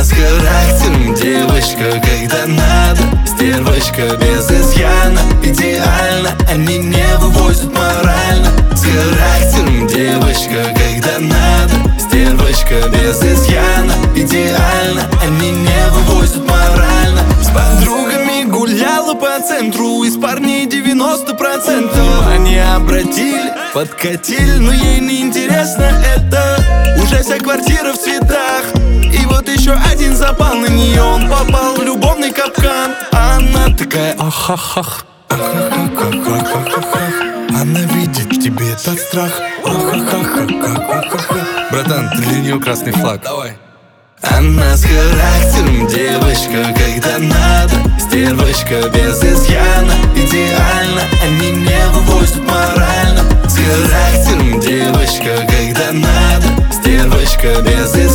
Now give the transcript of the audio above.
с характером девочка, когда надо. Стервочка без изъяна, идеально. Они не вывозят морально. С характером девочка, когда надо. Стервочка без изъяна, идеально. Они не вывозят морально. С подругами гуляла по центру, из парней 90% внимание обратили, подкатили, но ей не интересно это. Уже вся квартира в цветах, и вот еще один запал на нее. Он попал в любовный капкан. Она такая ахахах, ахахахахахахах. Она видит в тебе этот страх. Ахахахахахахах. Братан, ты для нее красный флаг. Давай. Она с характером девочка, когда надо. Стервочка без изъяна, идеально. Они не вывозят морально. С характером девочка, когда надо. Стервочка без изъяна.